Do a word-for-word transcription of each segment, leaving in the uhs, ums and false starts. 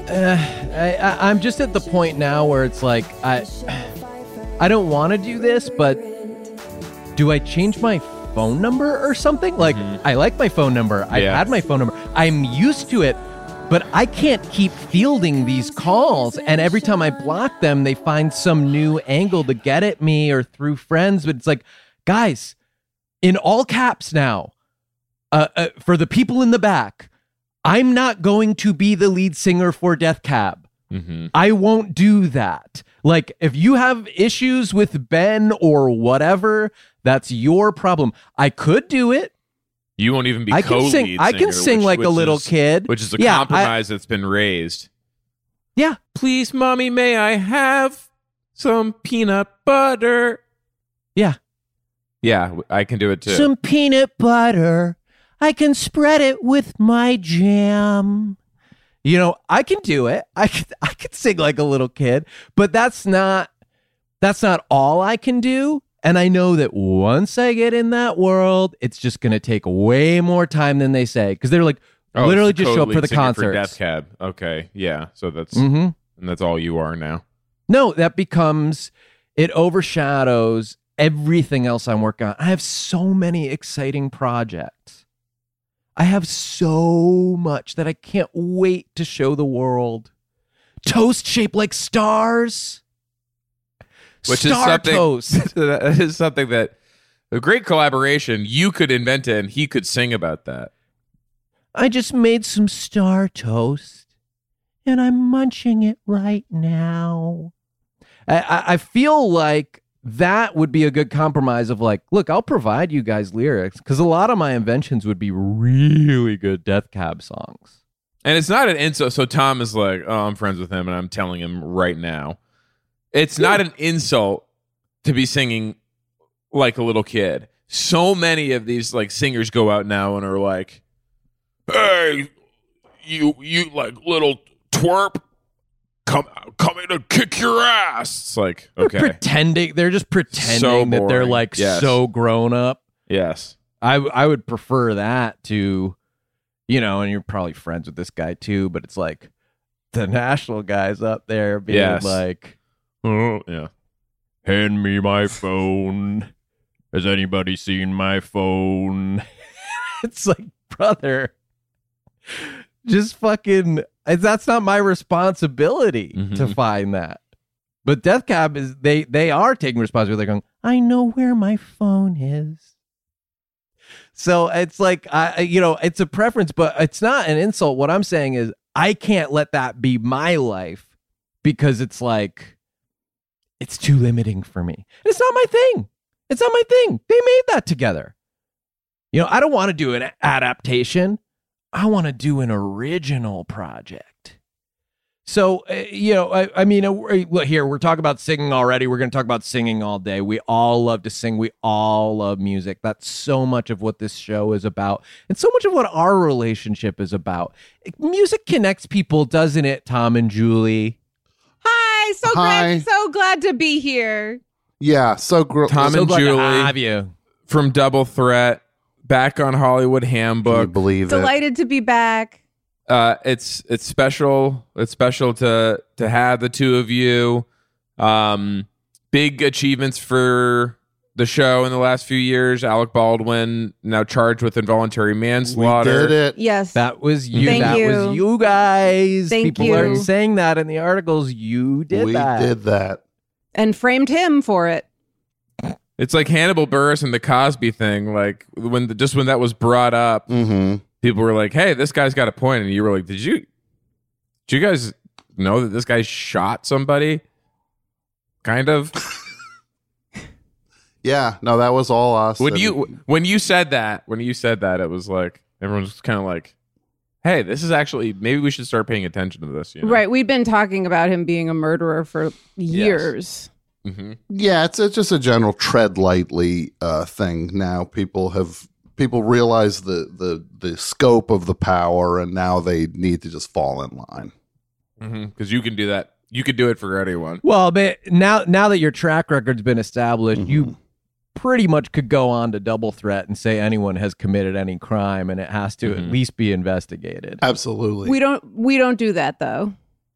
Uh, I, I, I'm just at the point now where it's like I, I don't want to do this, but do I change my phone number or something? Like, mm-hmm. I like my phone number. I've yeah. had my phone number. I'm used to it, but I can't keep fielding these calls. And every time I block them, they find some new angle to get at me or through friends. But it's like, guys, in all caps now, uh, uh, for the people in the back, I'm not going to be the lead singer for Death Cab. Mm-hmm. I won't do that. Like, if you have issues with Ben or whatever, that's your problem. I could do it. You won't even be I co-lead can sing. singer, I can sing which, like which a little is, kid, which is a yeah, compromise I, that's been raised. Yeah. Please, mommy, may I have some peanut butter? Yeah. Yeah, I can do it too. Some peanut butter. I can spread it with my jam. You know, I can do it. I can, I can sing like a little kid, but that's not that's not all I can do. And I know that once I get in that world, it's just going to take way more time than they say, because they're like, oh, literally just show up for the concert. Death Cab. Okay, yeah. So that's mm-hmm. and that's all you are now. No, that becomes it overshadows everything else I'm working on. I have so many exciting projects. I have so much that I can't wait to show the world. Toast shaped like stars. Which Star is something, toast. That is something that a great collaboration. You could invent it, and he could sing about that. I just made some star toast, and I'm munching it right now. I, I, I feel like that would be a good compromise of like, look, I'll provide you guys lyrics, because a lot of my inventions would be really good Death Cab songs. And it's not an insult. So Tom is like, oh, I'm friends with him, and I'm telling him right now. It's yeah. not an insult to be singing like a little kid. So many of these like singers go out now and are like, hey, you you like little twerp, come coming to kick your ass. It's like, okay. They're pretending. They're just pretending so that they're like yes. so grown up. Yes. I I would prefer that to, you know, and you're probably friends with this guy too, but it's like the national guys up there being yes. like, oh, yeah. Hand me my phone. Has anybody seen my phone? It's like, brother, just fucking, that's not my responsibility mm-hmm. to find that. But Death Cab is, they, they are taking responsibility. They're going, I know where my phone is. So it's like, I, you know, it's a preference, but it's not an insult. What I'm saying is I can't let that be my life, because it's like, it's too limiting for me. It's not my thing. It's not my thing. They made that together. You know, I don't want to do an adaptation. I want to do an original project. So, uh, you know, I, I mean, uh, here, we're talking about singing already. We're going to talk about singing all day. We all love to sing. We all love music. That's so much of what this show is about, and so much of what our relationship is about. Music connects people, doesn't it, Tom and Julie? Hi, so Hi. glad, so glad to be here. Yeah, so gr- Tom so and glad Julie to have you from Double Threat, back on Hollywood Can you Handbook. believe it? Delighted to be back. Uh, it's it's special. It's special to to have the two of you. Um, big achievements for the show in the last few years. Alec Baldwin now charged with involuntary manslaughter. We did it. Yes. That was you. Thank that you. was you guys. Thank People you. are saying that in the articles. You did we that. did that. And framed him for it. It's like Hannibal Buress and the Cosby thing. Like when the, just when that was brought up, Mm-hmm. people were like, "Hey, this guy's got a point," and you were like, "Did you? Did you guys know that this guy shot somebody?" Kind of. Yeah, no, that was all us. When and- you when you said that, when you said that, it was like everyone was kind of like, "Hey, this is actually maybe we should start paying attention to this." You know? Right. We've been talking about him being a murderer for years. Mm-hmm. Yeah, it's, it's just a general tread lightly uh, thing. Now people have people realize the, the the scope of the power, and now they need to just fall in line. Because mm-hmm. you can do that. You could do it for anyone. Well, but now now that your track record's been established, Mm-hmm. you pretty much could go on to Double Threat and say anyone has committed any crime, and it has to Mm-hmm. at least be investigated. Absolutely. We don't we don't do that though.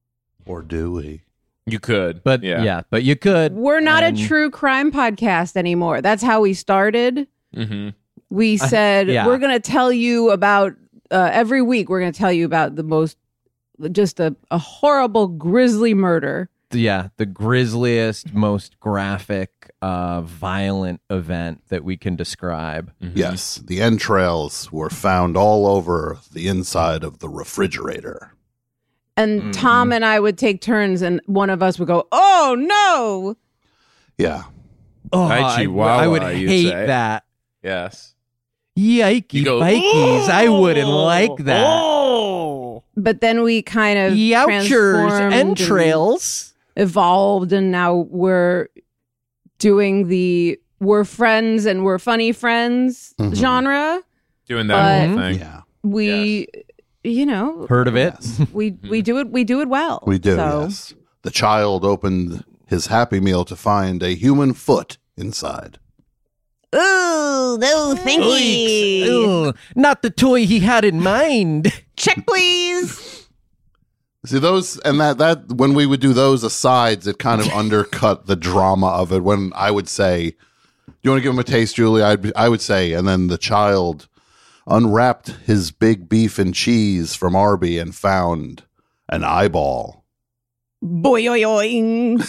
Or do we? You could, But yeah, yeah, but you could. We're not And- a true crime podcast anymore. That's how we started. hmm We said, yeah. we're going to tell you about, uh, every week, we're going to tell you about the most, just a, a horrible, grisly murder. Yeah, the grisliest, most graphic, uh, violent event that we can describe. Yes, the entrails were found all over the inside of the refrigerator. And Mhm. Tom and I would take turns, and one of us would go, "Oh no!" Yeah. Oh, Hi, I, Chihuahua, I would you'd hate say. that. yes. Yikey, You go, bikies. I wouldn't like that. Oh. But then we kind of Youchers, transformed and entrails. evolved, and now we're doing the "we're friends and we're funny friends" Mhm. genre. Doing that whole But- thing. Yeah. We, you know, Heard of it? Yes. we we do it. We do it well. We do, So. yes. The child opened his Happy Meal to find a human foot inside. Ooh, no, thank you. Ugh, not the toy he had in mind. Check, please. See those, and that that when we would do those asides, it kind of undercut the drama of it. When I would say, "Do you want to give him a taste, Julie?" I'd be, I would say, and then the child unwrapped his big beef and cheese from Arby and found an eyeball. Boing.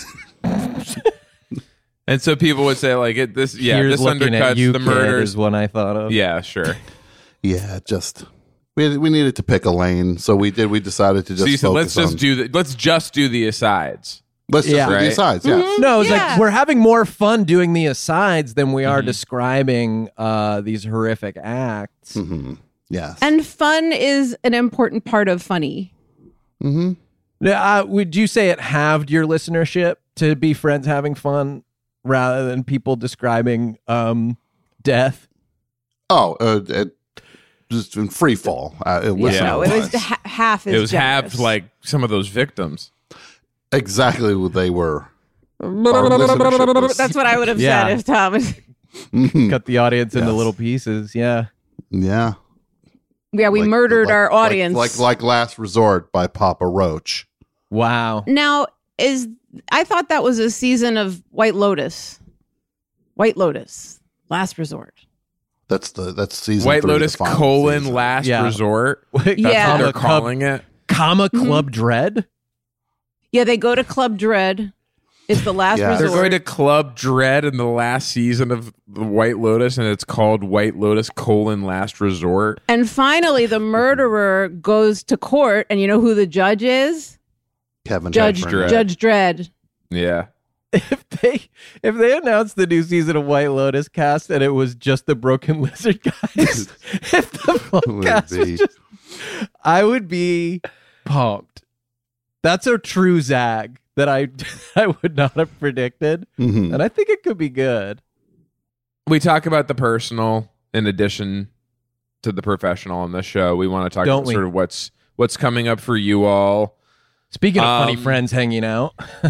And so people would say like it this yeah Here's this looking at undercuts you, the kid, murders. is one I thought of. Yeah, sure. Yeah, just we we needed to pick a lane, so we did. We decided to just So you said let's focus just on- do the let's just do the asides. let's just Yeah. do the Right. asides. Yeah, No, it's Yeah. like we're having more fun doing the asides than we are Mhm. describing uh, these horrific acts. hmm yes, And fun is an important part of funny. hmm Uh, would you say it halved your listenership to be friends having fun rather than people describing um, death? oh, uh, it just in free fall. Uh, it was Yeah. No, it was ha- half. As It was generous. halved like some of those victims. exactly what they were. listenership was- That's what I would have Yeah. said if Tom. Mhm. Cut the audience into Yes. little pieces. Yeah. Yeah, Yeah, we Like- murdered like- our like- audience. like, like Last Resort by Papa Roach. Wow. Now, is I thought that was a season of White Lotus. White Lotus, Last Resort. That's the that's season White three, the Lotus final colon season. last Yeah. resort. That's Yeah. what they're Comma, club, calling it. comma Mhm. Club Dread. Yeah, they go to Club Dread. It's the last Yeah. They're resort. going to Club Dread in the last season of the White Lotus, and it's called White Lotus colon last resort. And finally, the murderer goes to court, and you know who the judge is? Kevin Judge Heffron. Dredd. Judge Dredd. Yeah. If they if they announced the new season of White Lotus cast and it was just the Broken Lizard guys, if the full Would cast be. was just, I would be pumped. That's a true zag that I I would not have predicted, Mhm. and I think it could be good. We talk about the personal in addition to the professional on this show. We want to talk Don't about we? sort of what's what's coming up for you all. Speaking of funny Um, friends hanging out,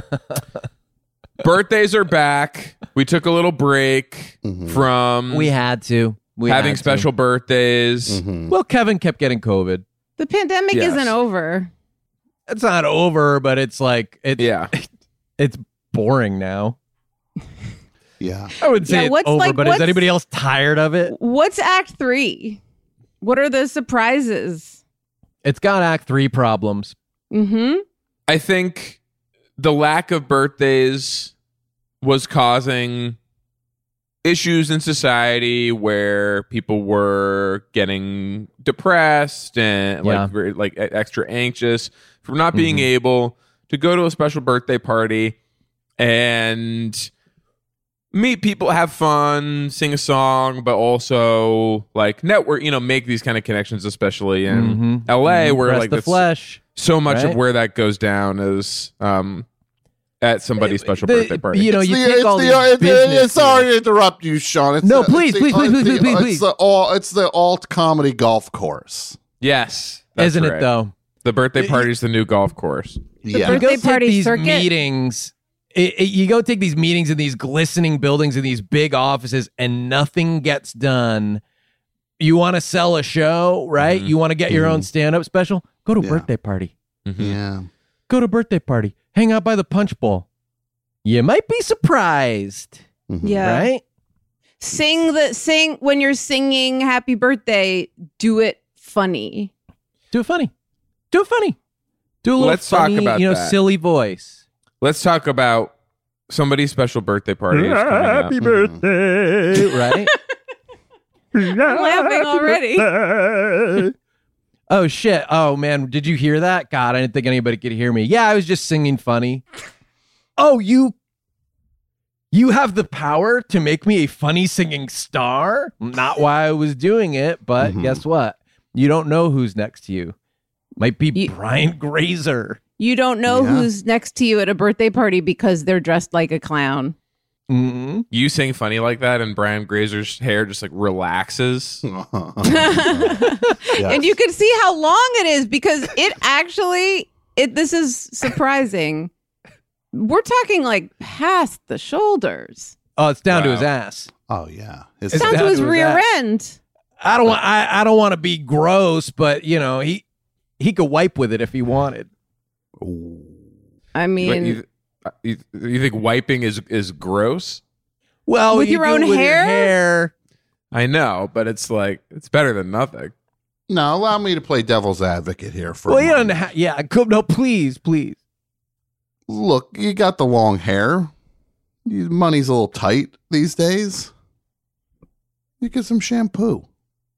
Birthdays are back. We took a little break Mhm. from we had to we having had to. special birthdays. Mhm. Well, Kevin kept getting COVID. The pandemic Yes. isn't over. It's not over, but it's like it's Yeah. it's boring now. Yeah. I wouldn't say Yeah, it's what's over, like- but what's- is anybody else tired of it? What's Act Three? What are the surprises? It's got Act Three problems. Mm-hmm. I think the lack of birthdays was causing issues in society where people were getting depressed and Yeah. like very, like e- extra anxious from not being Mhm. able to go to a special birthday party and meet people, have fun, sing a song, but also like network, you know, make these kind of connections, especially in Mhm. L A Mhm. where Press like the that's- flesh. so much Right? of where that goes down is um at somebody's special The- birthday party. You know, It's you the- take it's all the- these it's the- business sorry deals. to interrupt you, Sean. It's No, the- please, it's please, the- please, it's please, the- please, please. It's the all. It's the alt comedy golf course. Yes, that's Isn't right. it though? The birthday party is the new golf course. Yeah. You go Birthday take party these circuit? meetings. It, it- you go take these meetings in these glistening buildings in these big offices, and nothing gets done. You want to sell a show, right? Mhm. You want to get your Mhm. own stand-up special? Go to a Yeah. birthday party. Mhm. Yeah. Go to a birthday party. Hang out by the punch bowl. You might be surprised. Mhm. Yeah. Right? Sing the sing when you're singing happy birthday, do it funny. Do it funny. Do it funny. Do a little Let's talk funny, about you know, that. silly voice. Let's talk about somebody's special birthday party is coming up. Happy birthday. Right? I'm laughing already. Oh, shit. Oh, man. Did you hear that? God, I didn't think anybody could hear me. Yeah, I was just singing funny. Oh, you... You have the power to make me a funny singing star? Not why I was doing it, but Mhm. guess what? You don't know who's next to you. Might be You- Brian Grazer. You don't know Yeah. who's next to you at a birthday party because they're dressed like a clown. Mm-hmm. You sing funny like that, and Brian Grazer's hair just like relaxes. Yes. And you can see how long it is because it actually it this is surprising. We're talking like past the shoulders. Oh, it's down to his Wow. ass. Oh yeah. His- It's Down down to his to his rear ass. end. I don't want. I, I don't want to be gross, but you know he he could wipe with it if he wanted. Ooh. I But mean, you, you, you think wiping is is gross? Well, With you your do own it with hair? Your hair. I know, but it's like it's better than nothing. No, allow me to play devil's advocate here for Well, a you don't. moment. Ha- yeah, come, no, please, please. Look, you got the long hair. You- Money's a little tight these days. You get some shampoo.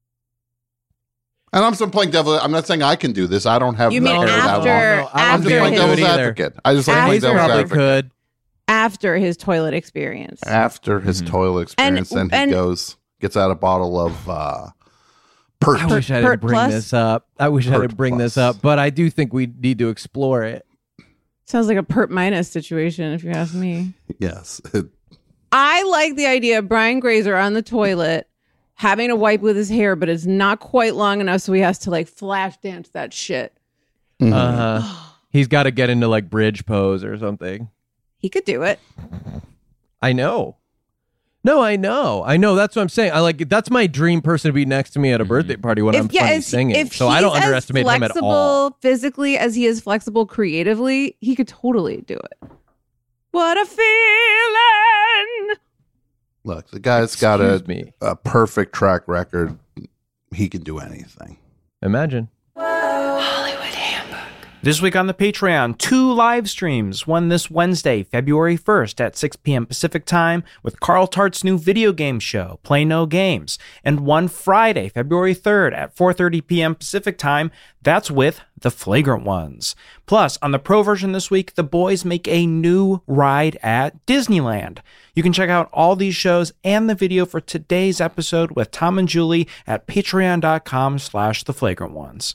And I'm still playing devil. I'm not saying I can do this. I don't have You the mean hair that after- long. I don't I'm just think I playing can do devil's it either. advocate. I just like After- playing Hayes devil's probably advocate. could. after his toilet experience. After his Mhm. toilet experience, And- then he and- goes, gets out a bottle of uh, Pert. I wish I Pert didn't bring Plus? this up. I wish I Pert didn't bring this Plus. up, but I do think we need to explore it. Sounds like a pert minus situation, if you ask me. Yes. I like the idea of Brian Grazer on the toilet having to wipe with his hair, but it's not quite long enough, so he has to like flash dance that shit. Mhm. Uh, he's got to get into like bridge pose or something. He could do it. I know. No, I know. I know. That's what I'm saying. I like that's my dream person to be next to me at a birthday party when I'm funny if, singing. if So I don't he's as underestimate him at flexible all. physically as he is flexible creatively, he could totally do it. What a feeling! Look, the guy's got a, Excuse me. a perfect track record. He can do anything. Imagine. This week on the Patreon, two live streams. One this Wednesday, February first at six p.m. Pacific Time with Carl Tart's new video game show, Play No Games. And one Friday, February third at four thirty p.m. Pacific Time. That's with The Flagrant Ones. Plus, on the pro version this week, the boys make a new ride at Disneyland. You can check out all these shows and the video for today's episode with Tom and Julie at patreon.com slash The Flagrant Ones.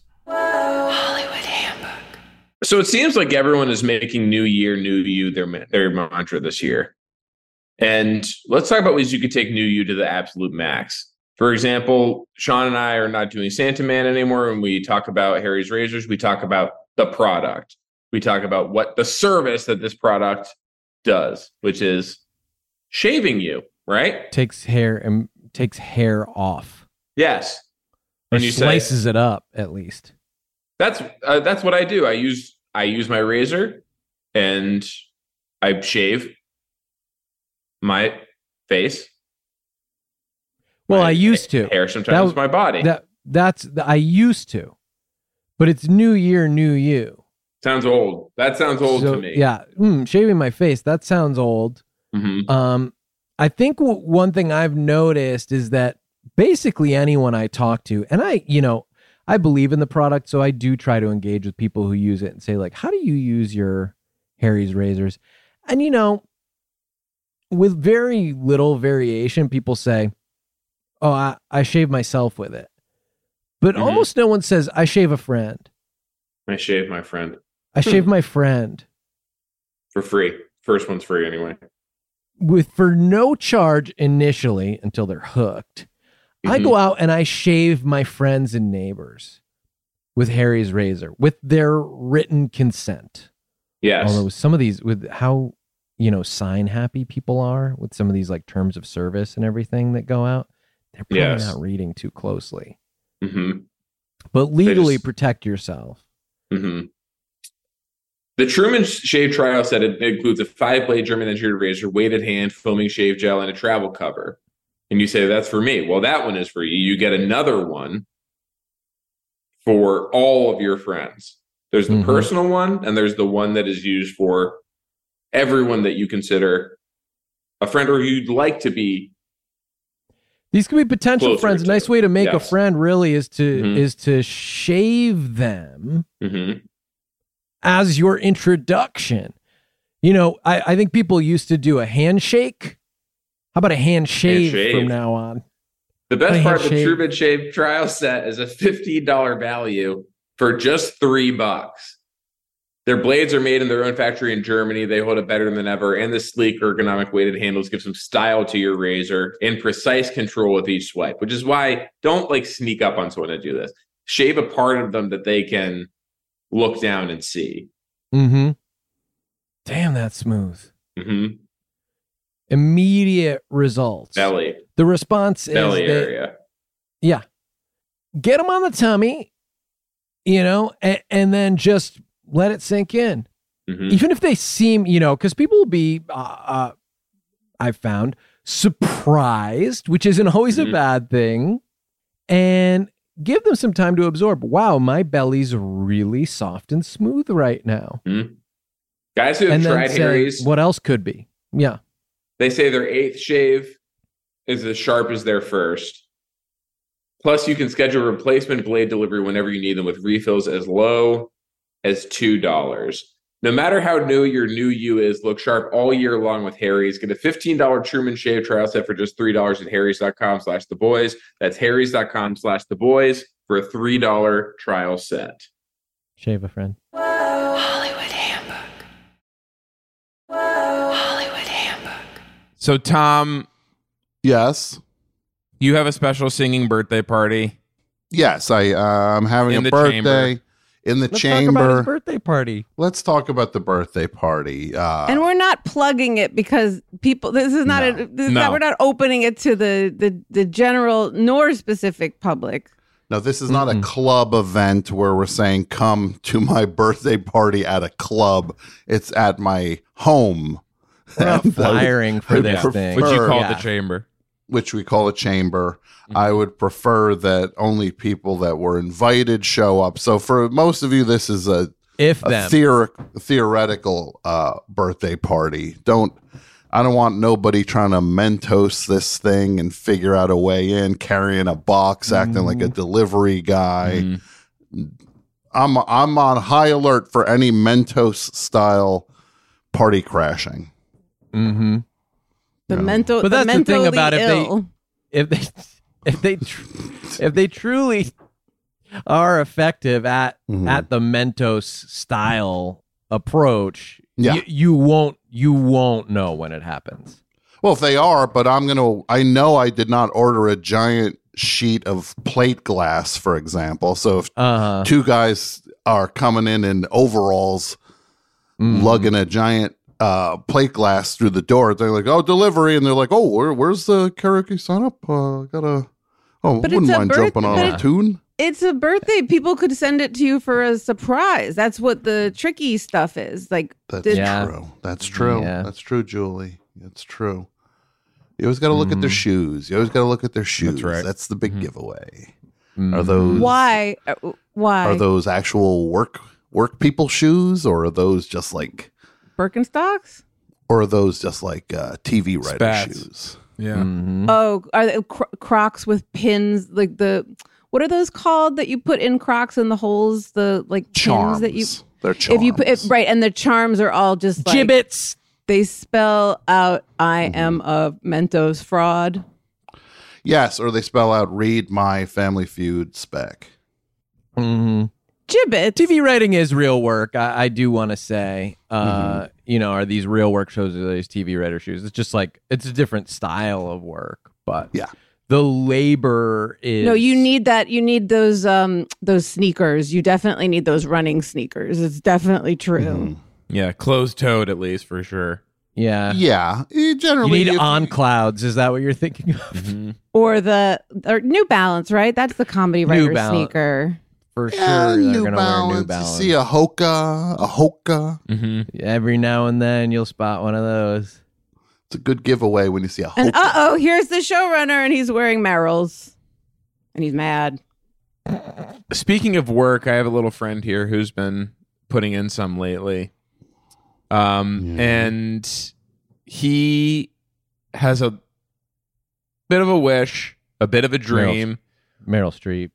So it seems like everyone is making New Year, New You their ma- their mantra this year. And let's talk about ways you could take New You to the absolute max. For example, Sean and I are not doing Santa Man anymore. When we talk about Harry's Razors, we talk about the product. We talk about what the service that this product does, which is shaving you, right? Takes hair and takes hair off. Yes. Or And you say, slices it up at least. That's uh, that's what I do. I use I use my razor and I shave my face. Well, my I used to. hair sometimes That- my body. That that's I used to. But it's New Year, New You. sounds old. That sounds old So, to me. Yeah, mm, shaving my face. That sounds old. Mhm. Um, I think w- one thing I've noticed is that basically anyone I talk to, and I, you know, I believe in the product, so I do try to engage with people who use it and say, like, how do you use your Harry's razors? And, you know, with very little variation, people say, oh, I, I shave myself with it. But Mhm. almost no one says, I shave a friend. I shave my friend I shave my friend. for free. First one's free anyway. With for no charge initially until they're hooked. I Mhm. go out and I shave my friends and neighbors with Harry's razor with their written consent. Yes. Although some of these, with how, you know, sign happy people are with some of these like terms of service and everything that go out, they're probably Yes. not reading too closely. hmm But legally just- protect yourself. hmm The Truman Shave Trial set it includes a five-blade German engineered razor, weighted hand, foaming shave gel, and a travel cover. And you say, that's for me. Well, that one is for you. You get another one for all of your friends. There's the Mhm. personal one, and there's the one that is used for everyone that you consider a friend or you'd like to be. These could be potential Closer friends. A to. nice way to make Yes. a friend really is to Mhm. is to shave them Mm-hmm. as your introduction. You know, I, I think people used to do a handshake. How about a handshave Handshave. from now on? The best Hey, part of the shave. Truman Shave Trial set is a fifteen dollars value for just three bucks. Their blades are made in their own factory in Germany. They hold it better than ever, and the sleek ergonomic weighted handles give some style to your razor and precise control with each swipe, which is why don't like sneak up on someone to do this. Shave a part of them that they can look down and see. Mm-hmm. Damn, that's smooth. Mm-hmm. Immediate results. Belly, The response belly is that, area. yeah, get them on the tummy, you know, and, and then just let it sink in. Mm-hmm. Even if they seem, you know, because people will be, uh, uh, I've found, surprised, which isn't always Mhm. a bad thing, and give them some time to absorb. Wow, my belly's really soft and smooth right now. Guys who have And then tried say, Harry's, what else could be? Yeah. they say their eighth shave is as sharp as their first. Plus, you can schedule replacement blade delivery whenever you need them with refills as low as two dollars. No matter how new your new you is, look sharp all year long with Harry's. Get a fifteen dollars Truman Shave trial set for just three dollars at harrys.com slash the boys. That's harrys.com slash the boys for a three dollars trial set. Shave a friend. So, Tom, Yes. you have a special singing birthday party. Yes, I uh, I'm having In a the birthday chamber. in the Let's talk about his chamber. birthday party. Let's talk about the birthday party. Uh, And we're not plugging it because people. This is not. No. A, this is No. not we're not opening it to the the the general nor specific public. no, this is not a Mm-mm. club event where we're saying come to my birthday party at a club. It's at my home. We're not And I would- flying for I'd this prefer- thing. Which you call Yeah. the chamber. which we call a chamber. Mm-hmm. I would prefer that only people that were invited show up. So for most of you, this is a, If a them. theor- theoretical uh, birthday party. Don't I don't want nobody trying to Mentos this thing and figure out a way in, carrying a box, acting like a delivery guy. Mhm. I'm I'm on high alert for any Mentos style party crashing. Mm-hmm. The No. mental. But that's the thing mentally about if they- ill. If they, if they, tr- if they truly are effective at Mhm. at the Mentos style approach, Yeah. y- you won't you won't know when it happens. Well, if they are, but I'm gonna. I know I did not order a giant sheet of plate glass, for example. So if Uh-huh. two guys are coming in in overalls, Mhm. lugging a giant uh, plate glass through the door, they're like, "Oh, delivery," and they're like, "Oh, where, where's the karaoke sign up? Uh, gotta. Oh, But wouldn't it's a mind birth- jumping on but a it- tune." It's a birthday. People could send it to you for a surprise. That's what the tricky stuff is. Like, That's did- Yeah. true. That's true. Yeah. That's true, Julie. It's true. You always got to look at their Mhm. shoes. You always got to look at their shoes. That's, right. the big Mhm. giveaway. Mhm. Are those why? Uh, Why? Are those actual work work people shoes, or are those just like, Birkenstocks? or are those just like uh, T V writer Spats. shoes? Yeah. Mhm. Oh, are they cro- Crocs with pins? Like the what are those called that you put in Crocs in the holes? The like Charms. pins that you. They're charms. If you put if, right, and the charms are all just like Gibbets. they spell out "I Mm-hmm. am a Mentos fraud." Yes, or they spell out "Read my Family Feud spec." Mhm. Gibbet. T V writing is real work. I, I do want to say, uh, Mm-hmm. you know, are these real work shows or are these T V writer shoes? It's just like it's a different style of work, but Yeah. the labor is No, you need that. You need those um those sneakers. You definitely need those running sneakers. It's definitely true. Mhm. Yeah. Closed toed, at least, for sure. yeah. Yeah, eh, You generally need if- on clouds. Is that what you're thinking of? Mhm. Or the or New Balance, right? That's the comedy New writer Balance. sneaker. for Yeah, sure they're New going to wear Balance. New Balance. You see a Hoka, a Hoka. Mm-hmm. Every now and then you'll spot one of those. It's a good giveaway when you see a Hoka. And uh oh, here's the showrunner, and he's wearing Merrill's, and he's mad. Speaking of work, I have a little friend here who's been putting in some lately. Um, Yeah. and he has a bit of a wish, a bit of a dream, Meryl Streep.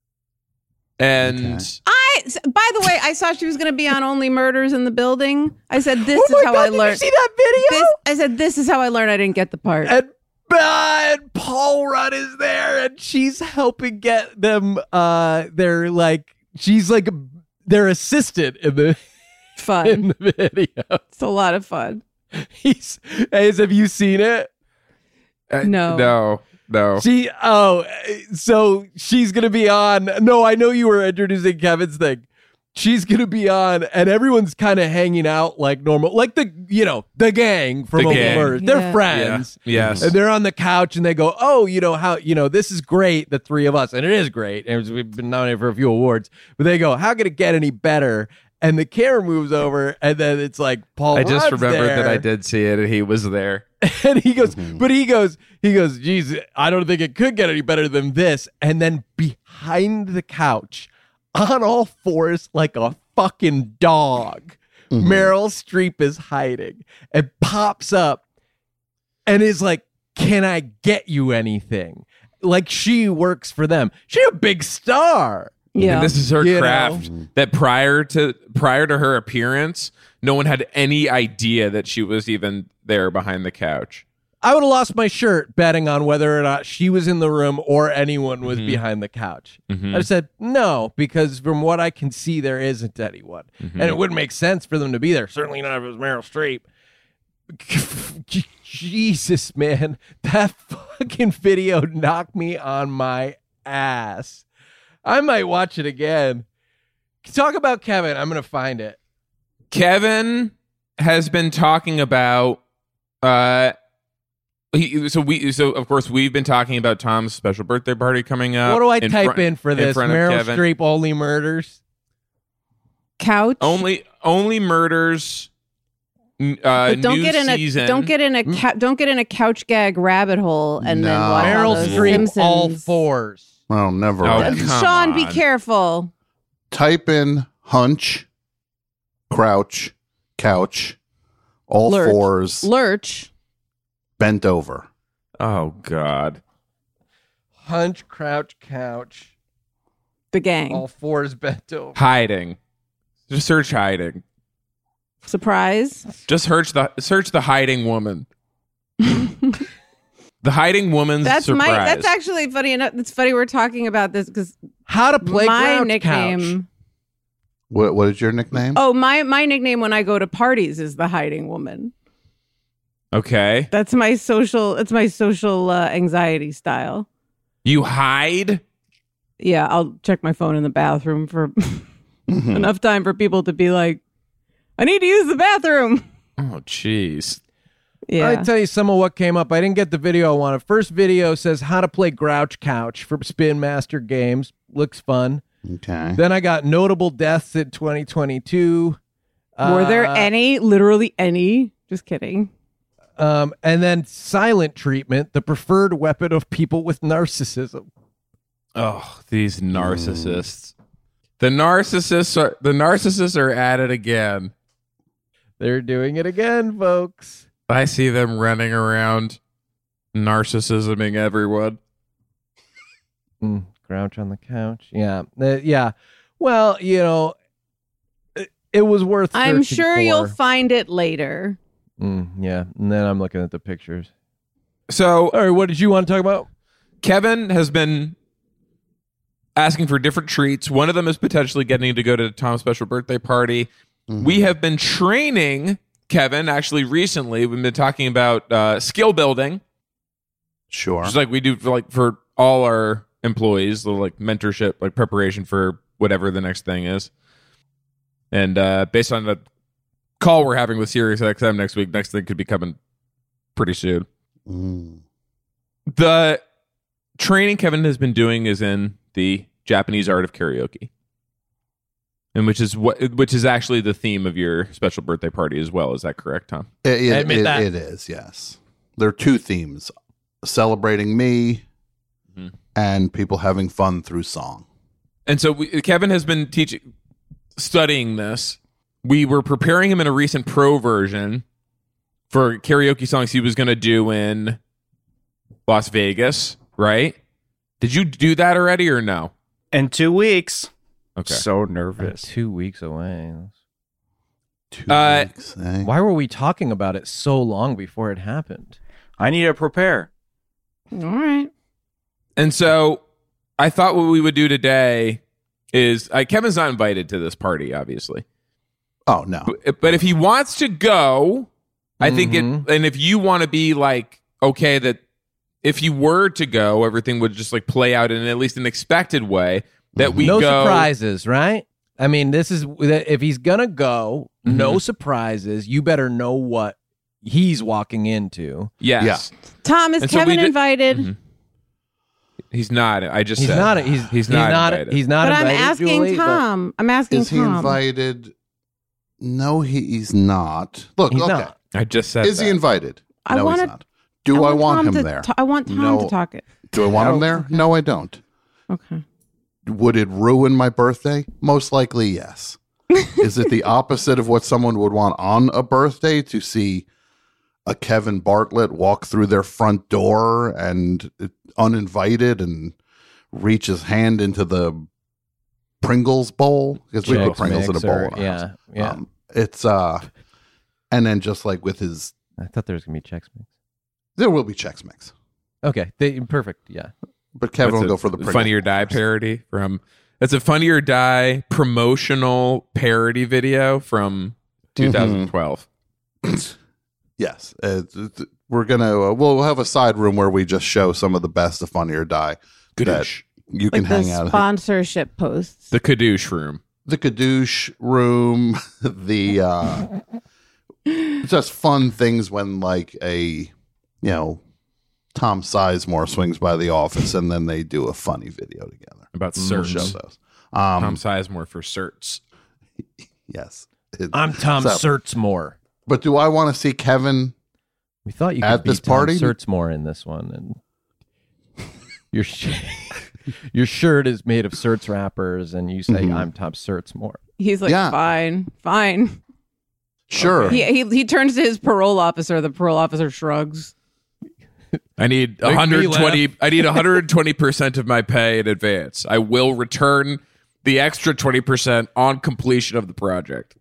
and Okay. I, s- by the way, I saw she was going to be on Only Murders in the Building. I said, "This Oh is my how God, I did you learned." see that video? This, I said, "This is how I learned I didn't get the part." And, uh, and Paul Rudd is there, and she's helping get them. Uh, they're like, she's like their assistant in the Fun. in the video. It's a lot of fun. He's, hey, have you seen it? Uh, No. no, no. She, oh, so she's gonna be on. No, I know you were introducing Kevin's thing. She's gonna be on, and everyone's kind of hanging out like normal, like the you know the gang from The Only gang. Murders. They're Yeah. friends. Yeah. Yes. And they're on the couch and they go, oh, you know, how, you know, this is great, the three of us. And it is great. And we've been nominated for a few awards. But they go, how could it get any better? And the camera moves over and then it's like Paul I just Rudd's remembered there. that I did see it, and he was there. And he goes, Mhm. but he goes, he goes, geez, I don't think it could get any better than this. And then behind the couch, on all fours like a fucking dog, Mhm. Meryl Streep is hiding and pops up and is like, can I get you anything? Like she works for them. She's a big star. Yeah. And this is her You craft. know. That prior to prior to her appearance, no one had any idea that she was even there behind the couch. I would have lost my shirt betting on whether or not she was in the room or anyone was Mhm. behind the couch. Mhm. I said, no, because from what I can see, there isn't anyone. Mhm. And it wouldn't make sense for them to be there. Certainly not if it was Meryl Streep. Jesus, man. That fucking video knocked me on my ass. I might watch it again. Talk about Kevin. I'm going to find it. Kevin has been talking about uh he, so we so of course we've been talking about Tom's special birthday party coming up. what do I in type front- in for this? front of Meryl Kevin. Streep Only Murders? Couch. Only only murders n- uh But don't new get in season. a don't get in a cou- don't get in a couch gag rabbit hole and then No. watch all Meryl those Streep Simpsons. all fours. Oh, never. Oh, end. come Sean, be on. careful. Type in hunch, crouch, couch, all Lurch. fours, Lurch. bent over. Oh God. Hunch, crouch, couch. The gang. All fours bent over. Hiding. Just search hiding. Surprise. Just search the search the hiding woman. The hiding woman's That's surprise. my. That's actually funny enough. It's funny we're talking about this because How to play my crouch nickname. couch. What, what is your nickname? Oh, my my nickname when I go to parties is the hiding woman. Okay. That's my social. It's my social uh, anxiety style. You hide? Yeah, I'll check my phone in the bathroom for Mhm. enough time for people to be like, "I need to use the bathroom." Oh jeez. Yeah. I tell you some of what came up. I didn't get the video I wanted. First video says how to play Grouch Couch for Spin Master Games. Looks fun. Okay. Then I got notable deaths in twenty twenty-two. Were there Uh, any? Literally any? Just kidding. Um, and then silent treatment, the preferred weapon of people with narcissism. Oh, these narcissists. The narcissists are the narcissists are at it again. They're doing it again, folks. I see them running around narcissisming everyone. Mm, Grouch on the couch. Yeah. Uh, yeah. Well, you know, it, it was worth I'm searching sure for. you'll find it later. Mm, yeah. And then I'm looking at the pictures. So All right. What did you want to talk about? Kevin has been asking for different treats. One of them is potentially getting to go to Tom's special birthday party. Mhm. We have been training Kevin actually recently. We've been talking about uh, skill building, Sure. just like we do for like for all our employees, little like mentorship, like preparation for whatever the next thing is. And uh, based on the call we're having with SiriusXM next week, next thing could be coming pretty soon. Mm. The training Kevin has been doing is in the Japanese art of karaoke. And which is what which is actually the theme of your special birthday party as well. Is that correct, Tom? It, it, Admit it- that. it is, yes. There are two themes: celebrating me Mhm. and people having fun through song. And so we, Kevin has been teaching, studying this. We were preparing him in a recent pro version for karaoke songs he was going to do in Las Vegas, right? Did you do that already or no? In two weeks. Okay. So nervous. Two weeks away. Two Uh, weeks, eh? Why were we talking about it so long before it happened? I need to prepare. All right. And so I thought what we would do today is uh, Kevin's not invited to this party, obviously. Oh no, But, but if he wants to go, I think Mhm. it, and if you want to be like, okay, that if he were to go, everything would just like play out in at least an expected way that we no go. surprises, right? I mean, this is if he's gonna go, no Mhm. surprises. You better know what he's walking into. Yes. Tom, is And so we Kevin did- invited? Mhm. He's not. I just He's said not. He's He's not invited. He's not. But I'm invited, asking Julie, but Tom. I'm asking is he Tom. invited? No, he, he's not. Look, He's okay. not. I just said. Is that. he invited? I no, wanna- he's not. Do I, want, Tom him to there? ta- I want Tom No. to talk it. Do I want him there? No, I don't. Okay. Would it ruin my birthday? Most likely, yes. Is it the opposite of what someone would want on a birthday, to see a Kevin Bartlett walk through their front door and uh, uninvited and reach his hand into the Pringles bowl? Because we put Chex Pringles in a Mix bowl. or- in our yeah, house. yeah. Um, it's uh, and then just like with his, I thought there was gonna be Chex Mix. there will be Chex Mix, Okay, they, perfect. Yeah. but Kevin That's will a go for the Pringles Funny or bowl Die first. parody from. That's a Funny or Die promotional parody video from twenty twelve. Yes, it's, it's- we're gonna uh, we'll have a side room where we just show some of the best of Funny or Die that Kadoosh. you can Like the hang out. sponsorship posts. The Kadoosh room. The Kadoosh room, the uh, just fun things when like a you know Tom Sizemore swings by the office and then they do a funny video together. About We'll show certs. those. Um, Tom Sizemore for certs. yes, It- I'm Tom so- Surtsmore. But do I want to see Kevin? We thought you could At be this Tom party? Surtsmore in this one, and your sh- your shirt is made of Surts wrappers, and you say Mhm. I'm Tom Surtsmore. He's like, Yeah. fine, fine. Sure. He, he he turns to his parole officer. The parole officer shrugs. I need Make me one hundred twenty. I need one hundred twenty percent of my pay in advance. I will return the extra twenty percent on completion of the project.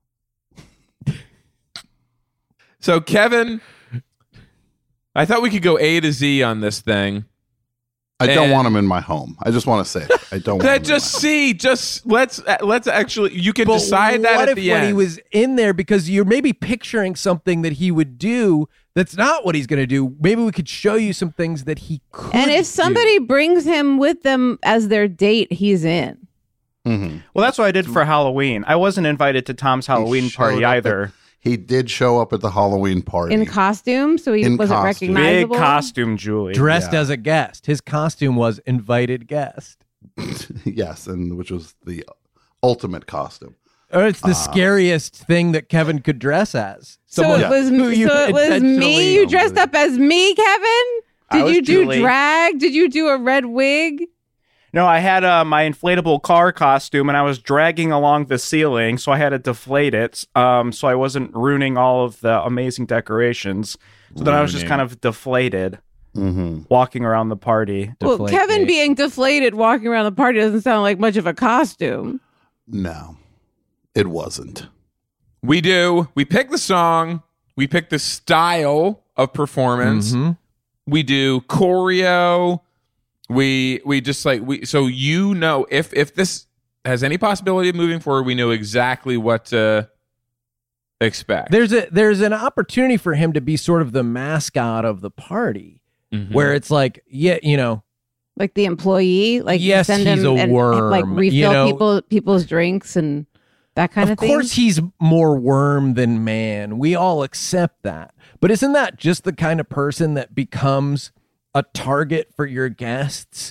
So Kevin, I thought we could go A to Z on this thing. I don't And- want him in my home. I just want to say it. I don't want him That in just my home. see, just let's let's actually. You can But decide that what at if the when end. he was in there, because you're maybe picturing something that he would do that's not what he's going to do. Maybe we could show you some things that he could. And if do. somebody brings him with them as their date, he's in. Mhm. Well, that's what I did for Halloween. I wasn't invited to Tom's Halloween showed party up at- either. He did show up at the Halloween party. In costume, so he In wasn't costume. Big recognizable. costume, Julie. dressed Yeah. as a guest, his costume was invited guest. Yes, and which was the ultimate costume. Or it's the Ah. scariest thing that Kevin could dress as. So Someone it was who you so it was intentionally- me. You dressed up as me, Kevin. I Did was you do Julie. drag? Did you do a red wig? No, I had uh, my inflatable car costume, and I was dragging along the ceiling, so I had to deflate it, um, so I wasn't ruining all of the amazing decorations. So then I was just Ruining. kind of deflated, Mm-hmm. walking around the party. Well, Deflate Kevin me. being deflated walking around the party doesn't sound like much of a costume. No, it wasn't. we do. We pick the song. We pick the style of performance. Mhm. We do choreo. We we just like we so you know if if this has any possibility of moving forward, we know exactly what to expect. There's a there's an opportunity for him to be sort of the mascot of the party, Mhm. where it's like, yeah, you know, Like the employee, like Yes, send he's him a and worm, like you refill know. people people's drinks and that kind of, of course thing. he's more worm than man. We all accept that. But isn't that just the kind of person that becomes a target for your guests?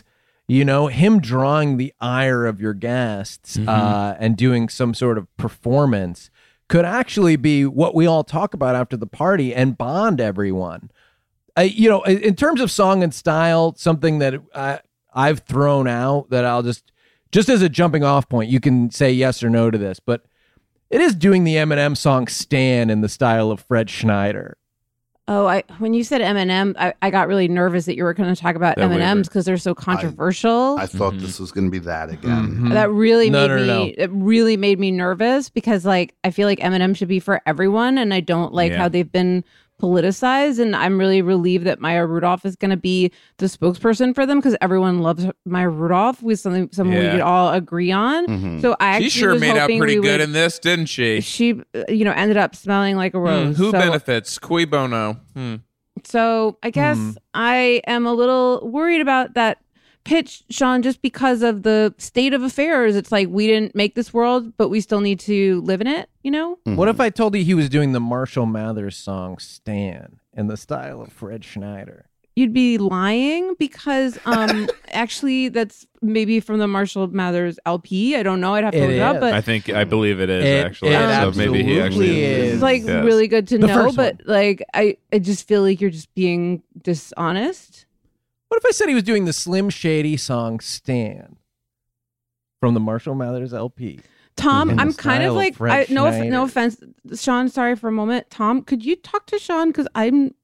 You know, him drawing the ire of your guests Mhm. uh, and doing some sort of performance could actually be what we all talk about after the party and bond everyone. I, you know, in in terms of song and style, something that I, I've thrown out that I'll just, just as a jumping off point, you can say yes or no to this, but it is doing the Eminem song "Stan" in the style of Fred Schneider. Oh, I when you said Eminem, I, I got really nervous that you were going to talk about That M and M's wavered. because they're so controversial. I thought Mhm. this was going to be that again. Mhm. That really No, made no, me. no, no. It really made me nervous because, like, I feel like Eminem should be for everyone, and I don't like Yeah. how they've been politicized. And I'm really relieved that Maya Rudolph is going to be the spokesperson for them because everyone loves Maya Rudolph. Was something someone we Yeah. could all agree on. Mhm. So I She actually sure was made out hoping pretty we good would- in this, didn't she? She, uh, you know, ended up smelling like a Hmm, rose. who so, benefits? Cui bono. Hmm. So I guess Hmm. I am a little worried about that pitch, Sean, just because of the state of affairs. It's like we didn't make this world, but we still need to live in it, you know? What if I told you he was doing the Marshall Mathers song "Stan" in the style of Fred Schneider? You'd be lying because um actually that's maybe from the Marshall Mathers L P. I don't know. I'd have to It look it up, is. but I think I believe it is It- actually. it so maybe he absolutely actually is. it's like Yes. really good to The know. first But like I, I just feel like you're just being dishonest. What if I said he was doing the Slim Shady song "Stan" from the Marshall Mathers L P? Tom, In the I'm kind style of of like, Fred I, no, off- Schneider. no offense, Sean. Sorry for a moment, Tom. Could you talk to Sean because I'm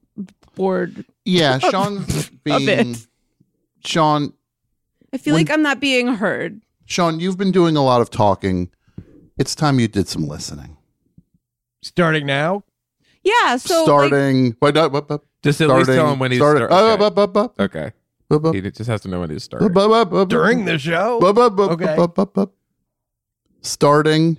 bored. Yeah, Sean's being it. Sean. I feel When- like I'm not being heard. Sean, you've been doing a lot of talking. It's time you did some listening. Starting now? Yeah. So like, starting. wait, no, bu- bu- Just at starting. least tell him when he's starting. start- uh, okay. bu- bu- bu- Okay. bu- bu- He just has to know when he's bu- starting. bu- bu- bu- During the show? bu- bu- bu- Okay. bu- bu- bu- starting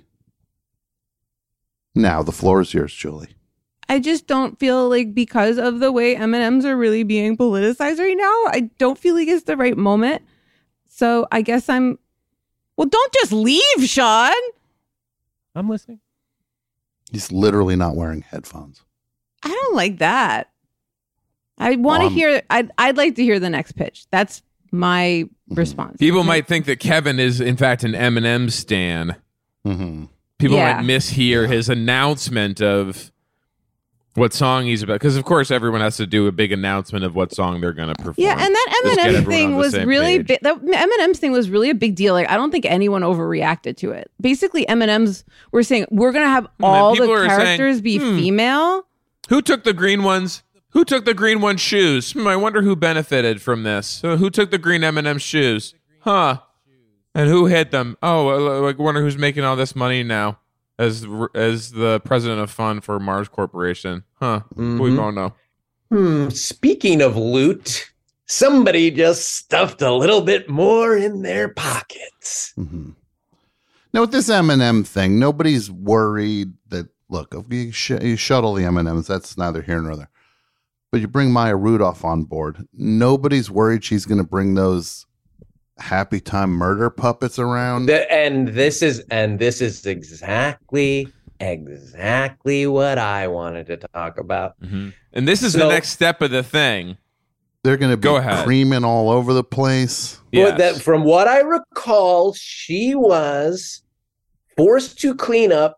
now. The floor is yours, Julie. I just don't feel like because of the way M and M's are really being politicized right now, I don't feel like it's the right moment. So I guess I'm. Well, don't just leave, Sean. I'm listening. He's literally not wearing headphones. I don't like that. I want to Um, hear. I'd I'd like to hear the next pitch. That's my response. People might think that Kevin is in fact an Eminem stan. Mm-hmm. People Yeah. might mishear his announcement of what song he's about, because of course everyone has to do a big announcement of what song they're going to perform. Yeah, and that Just get Eminem everyone thing on the was same really page. big. That Eminem's thing was really a big deal. Like, I don't think anyone overreacted to it. Basically, Eminem's were saying we're gonna have then all the people are saying, characters be hmm. female. Who took the green ones? Who took the green one's shoes? Hmm, I wonder who benefited from this. Uh, who took the green Eminem shoes? Huh? And who hit them? Oh, I like, wonder who's making all this money now as as the president of fund for Mars Corporation? Huh? We Mhm. don't know. Hmm, speaking of loot, somebody just stuffed a little bit more in their pockets. Mm-hmm. Now with this M and M thing, nobody's worried that. Look, if you, sh- you shuttle the M and M's, that's neither here nor there. But you bring Maya Rudolph on board. Nobody's worried she's going to bring those Happy Time murder puppets around. The- and this is and this is exactly exactly what I wanted to talk about. And this is the So- next step of the thing. They're going to be Go ahead. creaming all over the place. But Yes. that, from what I recall, she was forced to clean up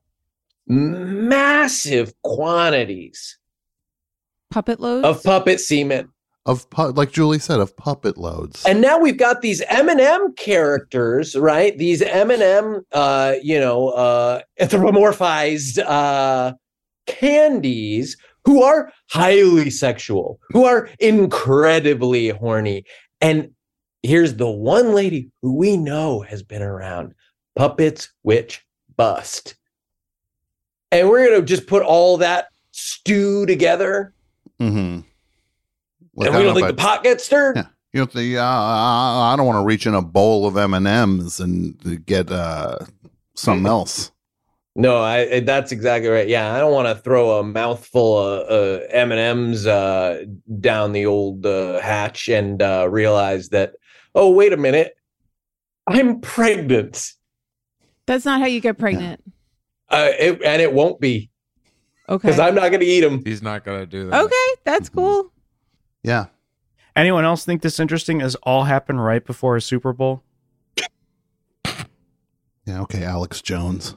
massive quantities Puppet loads of puppet semen. Of pu- like Julie said, of puppet loads. And now we've got these M and M characters, right? These M and M, uh, you know, uh, anthropomorphized uh, candies who are highly sexual, who are incredibly horny. And here's the one lady who we know has been around: Puppets Witch Bust. And we're going to just put all that stew together. Mm-hmm. Look, and I we don't don't know think the about- pot gets stirred. Yeah. You know, the, uh, I don't want to reach in a bowl of M and M's and get uh, something else. No, I, I- that's exactly right. Yeah, I don't want to throw a mouthful of uh, M and M's uh, down the old uh, hatch and uh, realize that, oh, wait a minute, I'm pregnant, That's not how you get pregnant. uh, it, and it won't be Okay. because I'm not going to eat them. He's not going to do that. Okay, that's cool. Yeah. Anyone else think this interesting? As all happen right before a Super Bowl? Yeah, okay, Alex Jones.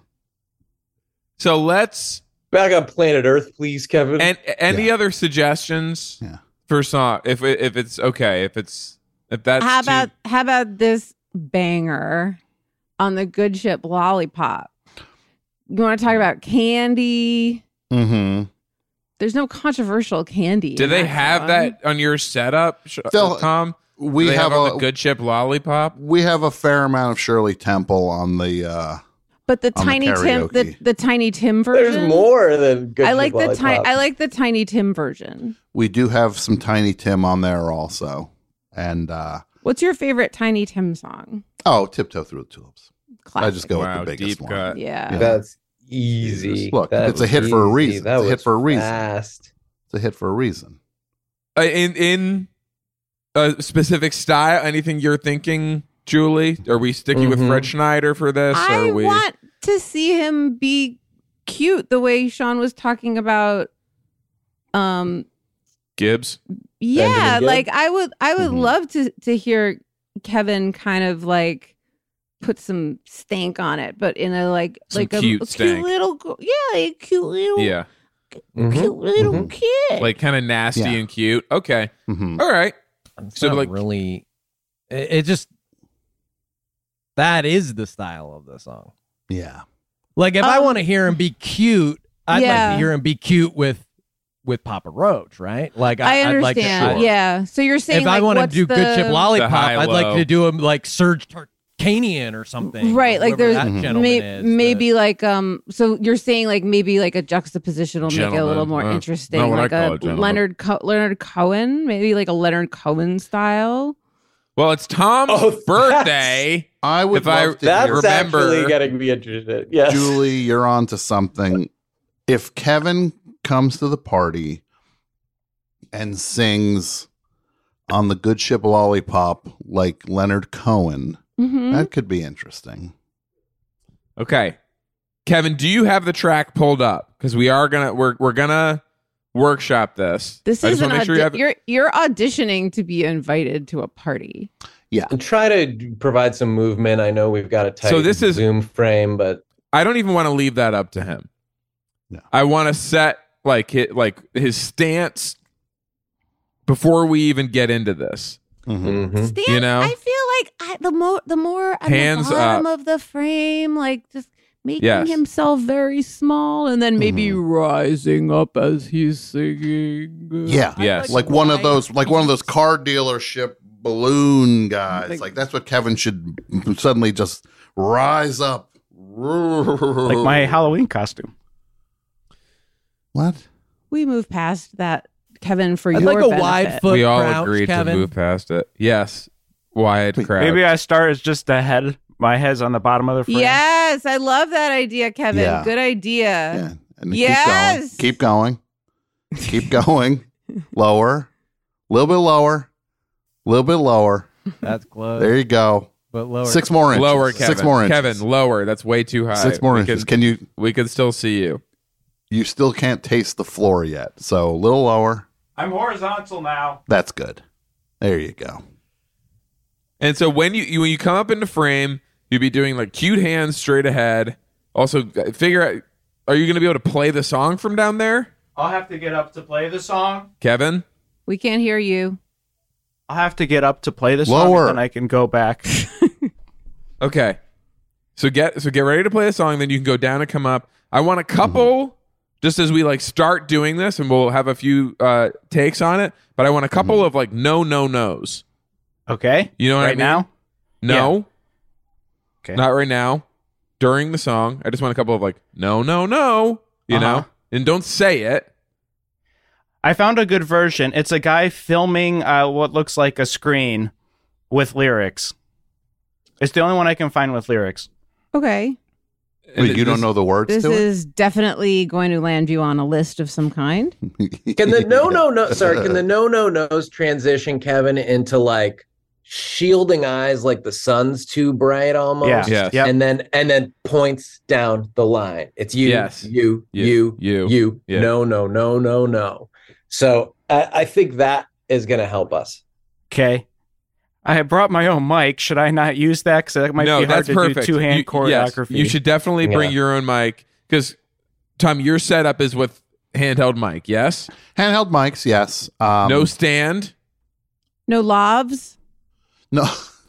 So let's. Back on planet Earth, please, Kevin. And any Yeah. other suggestions Yeah. for song? If it, if it's okay, if it's if that's How too- about how about this banger on the Good Ship Lollipop? You want to talk about candy? Mm-hmm. There's no controversial candy. do in they that have song. that on your setup, Sh- They'll- Tom? We Do they have, have, on a the Good Ship Lollipop. we have a fair amount of Shirley Temple on the uh But the on the Tiny Tim, the, karaoke. the Tiny Tim version. There's more than good. I like Ship the tiny. Lollipop. I like the Tiny Tim version. we do have some Tiny Tim on there also. And uh What's your favorite Tiny Tim song? oh, Tiptoe Through the Tulips. Classic. I just go Wow, with the biggest deep one. cut. Yeah. Yeah. That's easy. Look, That it's a was hit for a easy. reason. That It's a hit was for a reason. fast. It's a hit for a reason. Uh, in in a specific style, anything you're thinking, Julie? Are we sticking with Mhm. Fred Schneider for this? or I are we... want to see him be cute the way Sean was talking about. Um. Gibbs. Yeah, Benjamin Gibb? like I would. I would Mhm. love to to hear Kevin kind of like put some stank on it, but in a like Some like a, cute a stank. cute little go- yeah, a cute little Yeah, Mhm. cute little Mhm. kid. like kind of nasty Yeah. and cute. Okay, hmm all right. It's So, not like- really, it, it just that is the style of the song. Yeah. Like if I Um, want to hear him be cute, I'd like yeah. to hear him be cute with with Papa Roach, right? Like I I'd like to- understand. sure. Yeah. So you're saying if like, I want to what's do the, Good Ship Lollipop, high I'd like low. to do him like Serge Tarkanian or something. Right, like whoever there's that Mhm. gentleman may, is, maybe like um. So you're saying like maybe like a juxtaposition will make it a Gentleman. little more Uh, interesting, not what I like call a it, gentleman. Leonard Co- Leonard Cohen, maybe like a Leonard Cohen style. Well, it's Tom's Oh, that's- birthday. I would If I- love to That's hear Remember- actually getting me interested. Yes. Julie, you're on to something. If Kevin comes to the party and sings on the Good Ship Lollipop like Leonard Cohen, Mm-hmm. that could be interesting. Okay, Kevin, do you have the track pulled up? Because we are gonna we're we're gonna workshop this. This I is just an wanna make sure audi- you have. you're you're auditioning to be invited to a party. And try to provide some movement. I know we've got a tight So this is- Zoom frame, but I don't even want to leave that up to him. No. I want to set like his, like his stance before we even get into this. Mhm. mhm. Stan, You know? I feel like I, the more the more at Hands the bottom up. of the frame, like just making Yes. himself very small, and then maybe Mhm. rising up as he's singing. Yeah. I Yes. Like one of wide those, like one of those piece. car dealership balloon guys. Like- Like that's what Kevin should suddenly just rise up. Like my Halloween costume. What? We move past that, Kevin, for I'd your like a benefit. wide foot we all crouch, agreed Kevin. to move past it. Yes, wide Wait, crowd. Maybe I start as just a head. My head's on the bottom of the frame. Yes, I love that idea, Kevin. Yeah. Good idea. Yeah. And Yes. keep going. Keep going. Keep going. Lower. A little bit lower. A little bit lower. That's close. There you go. but lower. Six more inches. lower, Kevin. Six more inches. Kevin, lower. That's way too high. Six more we inches. Can, Can you? we can still see you. You still can't taste the floor yet. So a little lower. I'm horizontal now. That's good. There you go. And so when you, you when you come up into frame, you'd be doing like cute hands straight ahead. Also, uh, figure out: are you going to be able to play the song from down there, I'll have to get up to play the song. Kevin? We can't hear you. I'll have to get up to play the song, Lower. and then I can go back. Okay. So get so get ready to play the song. Then you can go down and come up. I want a couple. Just as we like start doing this, and we'll have a few uh, takes on it, but I want a couple of like no, no, nos. Okay. You know what I right mean? now? No, Okay. not right now. During the song, I just want a couple of like no, no, no. You Uh-huh. know, and don't say it. I found a good version. It's a guy filming uh, what looks like a screen with lyrics. It's the only one I can find with lyrics. Okay. And Wait, it- you don't this- know the words This to is definitely going to land you on a list of some kind. it? Can the no no no sorry, can the no no no's transition, Kevin, into like shielding eyes like the sun's too bright almost? Yeah. Yes. Yep. And then and then points down the line. It's you, Yes. you, You, you, you, you, yeah. no, no, no, no, no. So I, I think that is gonna help us. Okay. I brought my own mic. Should I not use that? Because that might no, be hard that's to perfect. do two-hand You- choreography. Yes, you should definitely bring Yeah. your own mic because, Tom, your setup is with handheld mic, yes? Handheld mics, yes. Um, No stand? No lavs. no.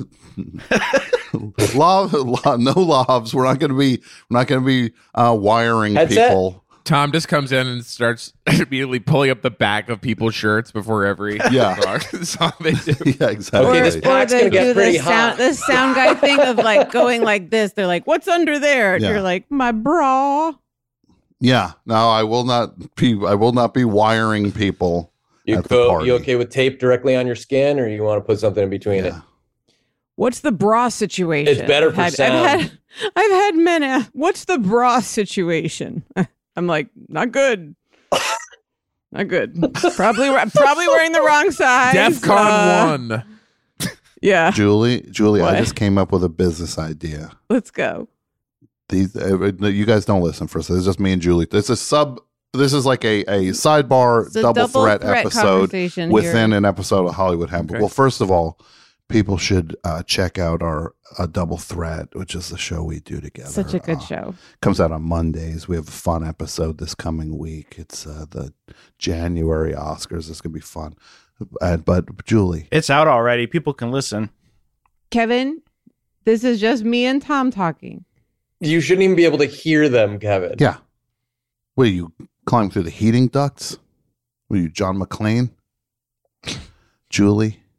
Love, lo- no lobs. We're not going to be. We're not going to be uh, wiring Headset? people. Tom just comes in and starts immediately pulling up the back of people's shirts before every Yeah. song. That's all they do. Yeah, exactly. Okay, this or pack's they gonna get do pretty the sound, hot. the sound guy thing of like going like this. They're like, "What's under there?" And Yeah. you're like, "My bra." Yeah. No, I will not be. I will not be wiring people. You at the go. party. You okay with tape directly on your skin, or you want to put something in between it? Yeah. What's the bra situation? It's better for I've had, sound. I've had, I've had many. What's the bra situation? I'm like, not good. Not good. Probably, probably wearing the wrong size. DEFCON Uh, one. Yeah, Julie, Julie, I What? just came up with a business idea. let's go. These, uh, you guys don't listen for this. It's just me and Julie. This is sub. This is like a a sidebar It's a double, threat, episode conversation within here. an episode of Hollywood Hemp. Okay. Well, first of all, people should uh, check out our a double threat, which is the show we do together. Such a good Uh, show. Comes out on Mondays. We have a fun episode this coming week. It's uh, the January Oscars. It's gonna be fun. Uh, but Julie, It's out already. People can listen. Kevin, this is just me and Tom talking. You shouldn't even be able to hear them, Kevin. yeah, what are you climbing through the heating ducts? What are you, John McClane? Julie,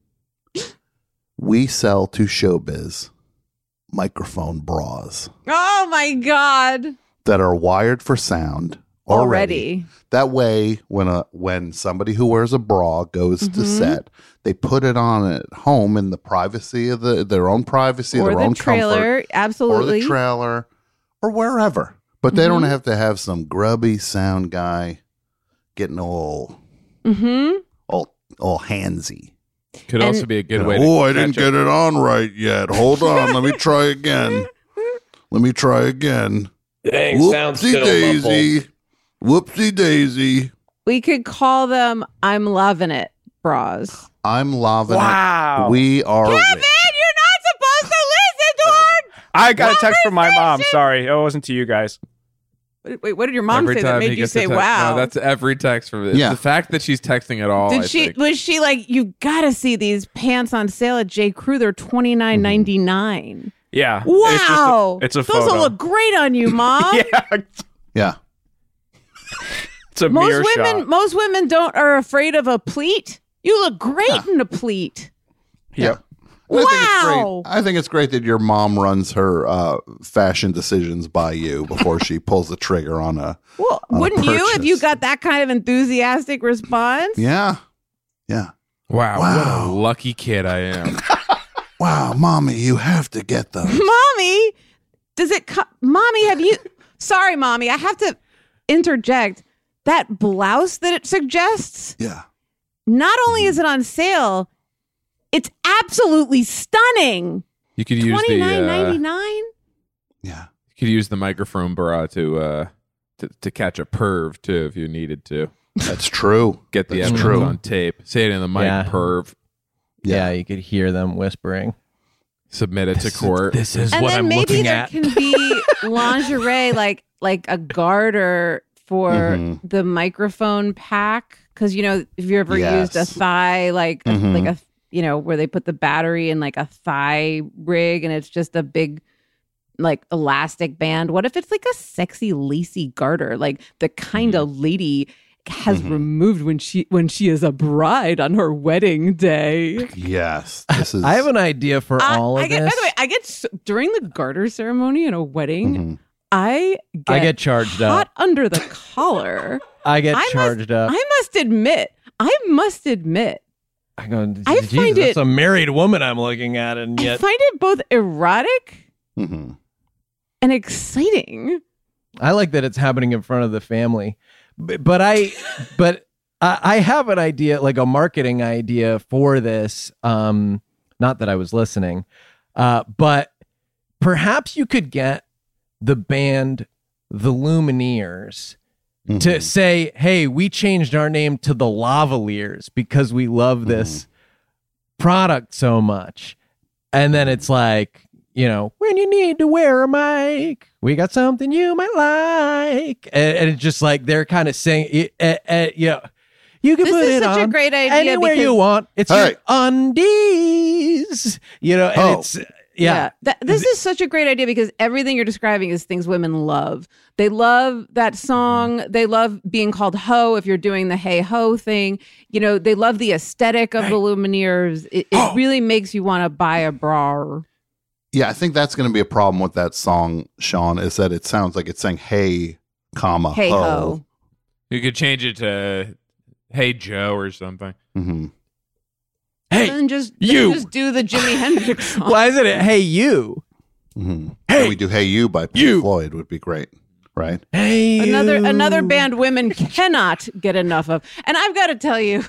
we sell to showbiz microphone bras Oh my God. that are wired for sound already. Already. That way, when a when somebody who wears a bra goes to Mhm. set, they put it on at home in the privacy of the their own privacy, Or their the own trailer. comfort, or Absolutely. the trailer, or wherever. But they don't Mhm. have to have some grubby sound guy getting all mm-hmm. all all handsy. Could And- also be a good You know, way to oh, I catch didn't a- get it on right yet. Hold on, let me try again. Let me try again. Dang, sounds Whoopsie still muffled. daisy. Whoopsie daisy. We could call them I'm loving it bras. I'm loving Wow. it. We are Kevin, rich. you're not supposed to listen to her. I got a text from my mom. Conversation. Sorry. It wasn't to you guys. Wait, wait, what did your mom Every say that time he made you gets a say text- wow? No, that's every text from it. Yeah. The fact that she's texting at all. Did I she think. was she like, you gotta see these pants on sale at J. Crew, they're twenty nine ninety nine. Yeah. Wow. It's, just a, it's a Those photo. will look great on you, Mom. yeah. Yeah. It's a Most mirror women shot. most women don't are afraid of a pleat. You look great Yeah. in a pleat. Yep. And I think it's Wow. great. I think it's great that your mom runs her uh, fashion decisions by you before she pulls the trigger on a. Well, On a wouldn't you if you purchase. got that kind of enthusiastic response? Yeah. Yeah. Wow, Wow. what a lucky kid I am. Wow, mommy, you have to get those. Mommy, does it co- Mommy, have you Sorry, Mommy, I have to interject. That blouse that it suggests, Yeah. not only is it on sale, it's absolutely stunning. You could use Twenty the nine uh, ninety nine. Yeah. you could use the microphone bra to uh to, to catch a perv too if you needed to. That's true. Get the That's evidence true. on tape. Say it in the mic, Yeah. perv. Yeah. you could hear them whispering. Submit it to court. This is And what then I'm maybe looking there at. can be lingerie like like a garter for Mhm. the microphone pack, because you know if you ever Yes. used a thigh like a, Mhm. like a you know where they put the battery in like a thigh rig and it's just a big like elastic band. What if it's like a sexy lacy garter, like the kind Mm-hmm. of lady has Mhm. removed when she when she is a bride on her wedding day. Yes. This is. I have an idea for I, all of I get, this. by the way, I get s during the garter ceremony at a wedding. Mhm. I get, I get charged hot up. under the collar. I get I must- charged up. I must admit, I must admit, I go, I Jesus, find that's it- a married woman I'm looking at, and I yet find it both erotic Mhm. and exciting. I like that it's happening in front of the family. But, but I, but I, I have an idea, like a marketing idea for this. Um, not that I was listening, uh, but perhaps you could get the band, the Lumineers, to Mhm. say, "Hey, we changed our name to the Lavaliers because we love this product so much. And then it's like, you know, when you need to wear a mic, we got something you might like. And, and it's just like they're kind of saying, uh, uh, you know, you can This put is it such a on great idea anywhere you because- want. It's Hey. your undies, you know, and Oh. it's, yeah. That, this is such a great idea because everything you're describing is things women love. They love that song. They love being called ho if you're doing the hey ho thing. You know, they love the aesthetic of the Lumineers. It, it really makes you want to buy a bra. Yeah, I think that's going to be a problem with that song, Sean, is that it sounds like it's saying hey, comma, Hey ho. ho. You could change it to "Hey Joe" or something. hmm Hey, Then just, then you. just do the Jimi Hendrix song. why isn't it? Hey, you. hmm Hey, we do Hey You by Pink you. Floyd would be great, right? Hey, Another you. another band women cannot get enough of. And I've got to tell you,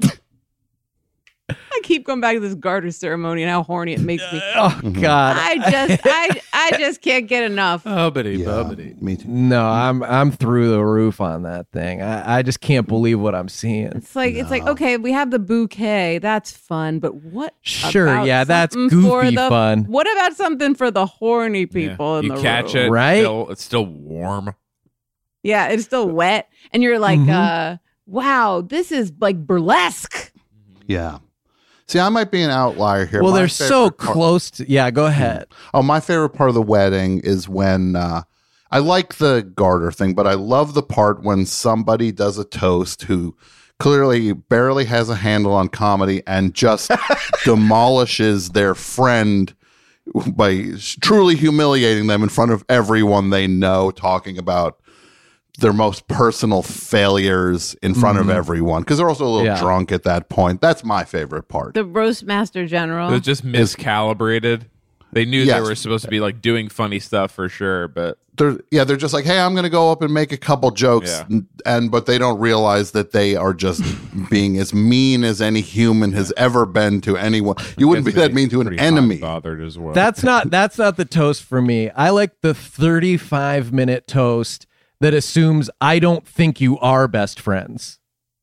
I keep going back to this garter ceremony and how horny it makes me. Oh God. I just I I just can't get enough. Bubbity, Yeah, bubbity. me too. No, I'm I'm through the roof on that thing. I, I just can't believe what I'm seeing. It's like it's like okay, we have the bouquet, that's fun, but what? Sure, about yeah, that's something for goofy the- fun. What about something for the horny people Yeah. in You the catch room? it, Right? Still, it's still warm. Yeah, it's still wet, and you're like, Mhm. uh, wow, this is like burlesque. Yeah. See, I might be an outlier here. Well, My they're so favorite part- close to. Yeah, go ahead. Oh, my favorite part of the wedding is when uh, I like the garter thing, but I love the part when somebody does a toast who clearly barely has a handle on comedy and just demolishes their friend by truly humiliating them in front of everyone they know, talking about their most personal failures in front of everyone because they're also a little Yeah. drunk at that point. That's my favorite part. The roast master general. It was just miscalibrated. They knew Yes. they were supposed to be like doing funny stuff for sure, but They're, yeah, they're just like, hey, I'm going to go up and make a couple jokes, Yeah. and, and but they don't realize that they are just being as mean as any human has ever been to anyone. You wouldn't be that mean to an Pretty enemy. bothered as well. That's not that's not the toast for me. I like the thirty-five minute toast that assumes I don't think you are best friends.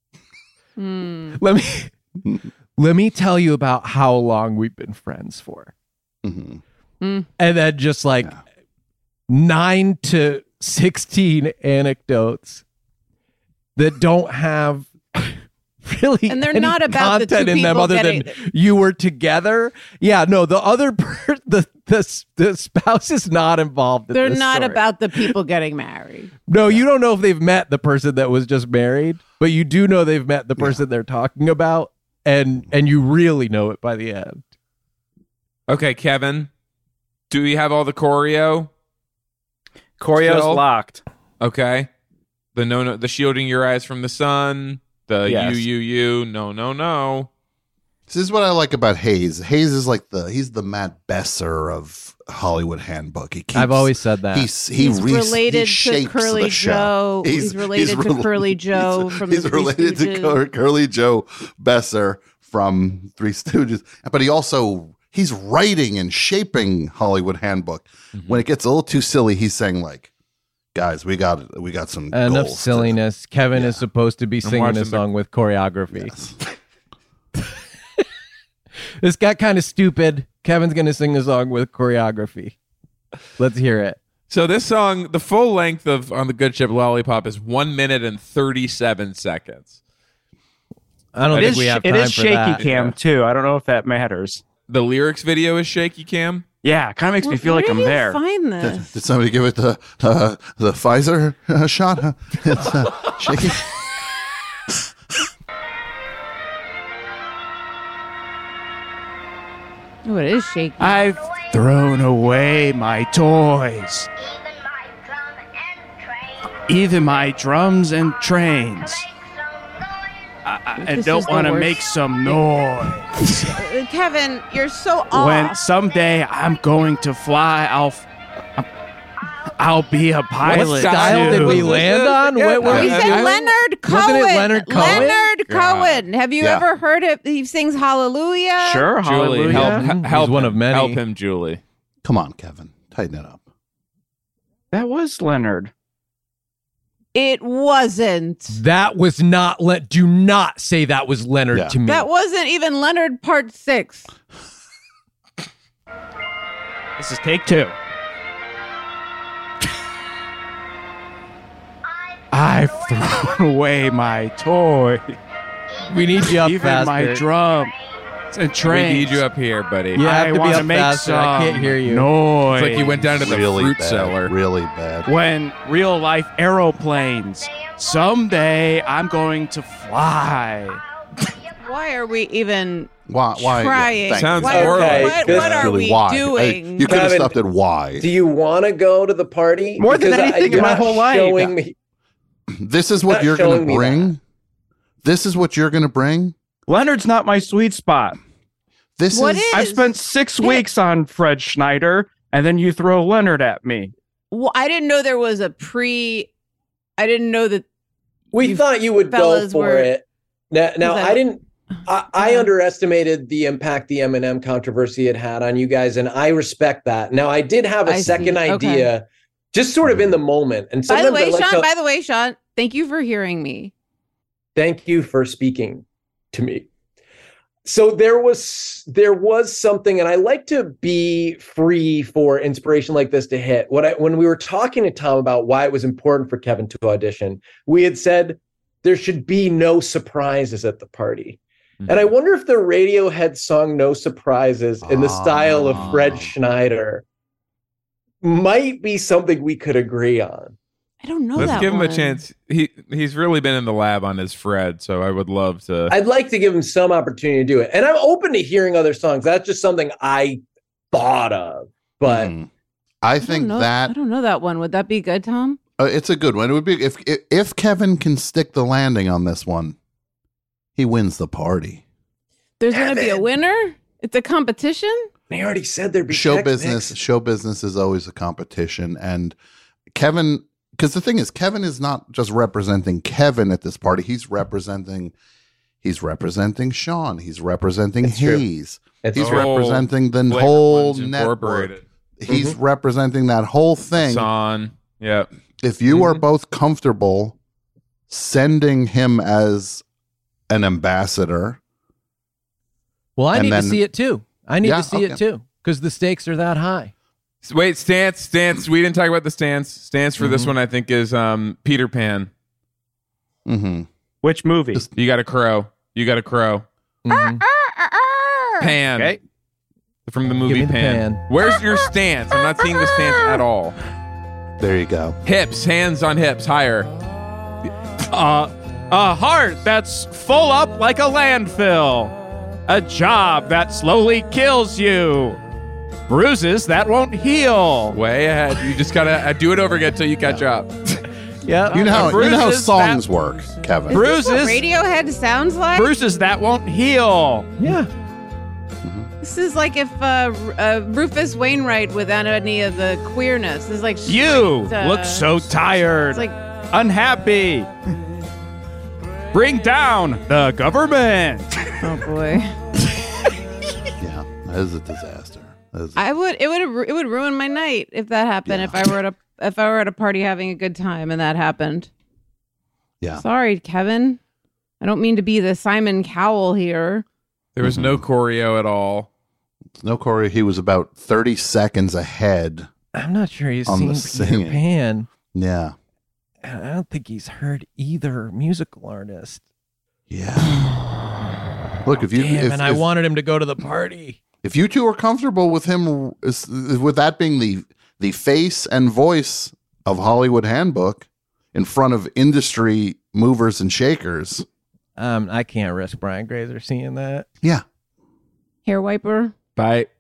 Hmm. Let me let me tell you about how long we've been friends for. Mhm. And then just like nine to sixteen anecdotes that don't have really And they're any not about the content two in them people other getting- than you were together. Yeah, no, the other per- the the the spouse is not involved in They're this not story. about the people getting married. No, you don't know if they've met the person that was just married, but you do know they've met the person they're talking about, and and you really know it by the end. Okay, Kevin, do we have all the choreo? Choreo's Still? locked. Okay. The no no the shielding your eyes from the sun, the Yes. you you you, no no no. This is what I like about Hayes. Hayes is like the he's the Matt Besser of Hollywood Handbook. He keeps, I've always said that. he's he He's re- related he to shapes Curly the show. Joe. He's related to rel- Curly Joe he's, from the he's Three related to Stooges. Cur- Curly Joe Besser from Three Stooges, but he also he's writing and shaping Hollywood Handbook. Mm-hmm. When it gets a little too silly, he's saying like, "Guys, we got we got some Enough goals to-" silliness. Kevin is supposed to be singing watching a the- song with choreography. Yes. This got kind of stupid. Kevin's going to sing a song with choreography. Let's hear it. So this song, the full length of On the Good Ship Lollipop is one minute and thirty-seven seconds. I don't It think is, we have it time is for shaky that. cam too. I don't know if that matters. The lyrics video is shaky cam. Yeah, it kind of makes me Where- feel where like did I'm you there. Find Did, this. did somebody give it the uh, the Pfizer uh, shot? Huh? It's uh, shaky. Oh, it is shaky. I've thrown away my toys, even my drums and trains. I, I, I This don't is the want to worst. make some noise. Uh, Kevin, you're so off. When someday I'm going to fly, I'll f- I'll be a pilot. What style did we too. land on? Yeah, What- what- he I- said I- Leonard Cohen. Wasn't it Leonard Cohen? Leonard God. Cohen. Have you Yeah. ever heard it? He sings Hallelujah. Sure, Julie, hallelujah. help, He's help one him, of many. Help him, Julie. Come on, Kevin, tighten it up. That was Leonard. It wasn't. That was not Le- do not say that was Leonard Yeah. to me. That wasn't even Leonard Part Six. This is take two. I've thrown away my toy, we need you up even faster. my drum and We trains. need you up here, buddy. Yeah. You have I to be want up to make faster. some I can't hear you. noise. It's like you went down to the really fruit bad, cellar. really bad. When real life aeroplanes. Someday I'm going to fly. Why are we even Why? Why? trying? thank Sounds you. Why- horrible. Okay, What, this- what are Really, we why? Hey, doing? you could have Kevin, stopped at why. Do you want to go to the party? More than Because I- anything in you're my not whole life. showing me- This is what Not you're going showing to me bring. This is what you're going to bring. Leonard's not my sweet spot. This What is. is- I've spent six Yeah. weeks on Fred Schneider, and then you throw Leonard at me. Well, I didn't know there was a pre. I didn't know that. We You thought you would go fellas for were- it. Now, now that- I didn't. I, I Yeah. underestimated the impact the Eminem controversy had had on you guys, and I respect that. Now, I did have a I see. second Okay. idea, just sort of in the moment. And By sometimes the way, I like Sean. to By the way, Sean. Thank you for hearing me. thank you for speaking to me. So there was there was something, and I like to be free for inspiration like this to hit. What I when we were talking to Tom about why it was important for Kevin to audition, we had said there should be no surprises at the party. And I wonder if the Radiohead song No Surprises in the style of Fred Ah. Schneider might be something we could agree on. I don't know Let's that give him one. a chance. He he's really been in the lab on his Fred, so I would love to. I'd like to give him some opportunity to do it. And I'm open to hearing other songs. That's just something I thought of. But Hmm. I I think don't know, that I don't know that one. Would that be good, Tom? uh, it's a good one. It would be if if- if Kevin can stick the landing on this one, he wins the party. There's going to be a Kevin. winner. It's a competition. they already said there'd be Show Tex business, Mex. show business is always a competition, and Kevin. Because the thing is, Kevin is not just representing Kevin at this party. He's representing, he's representing Sean. He's representing That's true. Hayes. It's He's true. representing the Flavor whole Ones network. Incorporated. He's representing that whole thing. Son. Yeah. If you are Mhm. both comfortable sending him as an ambassador, Well, I And need then- to see it too. I need Yeah, to see okay. it too because the stakes are that high. Wait, stance, stance. We didn't talk about the stance. Stance for this Mhm. one, I think, is um, Peter Pan. mhm. Which movie? Just- You got a crow. You got a crow. Mhm. Pan. Okay. From the movie me the Pan. pan. Where's your stance? I'm not seeing the stance at all. There you go. Hips, hands on hips, higher. Uh, a heart that's full up like a landfill. A job that slowly kills you. Bruises that won't heal. Way ahead. You just gotta uh, do it over again until you catch up. Yeah. You know how you know how Bruises songs that- work, Kevin. Is this what Bruises. Radiohead sounds like? Bruises that won't heal. Yeah. This is like if uh, R- uh, Rufus Wainwright without any of the queerness. This is like You straight, uh, look so tired, It's like unhappy. Bring down the government. oh boy. Yeah, that is a disaster. That is a- I would it would it would ruin my night if that happened. Yeah. If I were at a if I were at a party having a good time and that happened. yeah. Sorry, Kevin. I don't mean to be the Simon Cowell here. There was no choreo at all. No, Corey, he was about thirty seconds ahead. I'm not sure he's On seen the Peter singing. Pan. Yeah. And I don't think he's heard either musical artist. Yeah. Look, if you Damn, if, and I if, wanted him to go to the party. if you two are comfortable with him, is- with that being the the face and voice of Hollywood Handbook in front of industry movers and shakers, Um, I can't risk Brian Grazer seeing that. yeah, Hair wiper. Bye.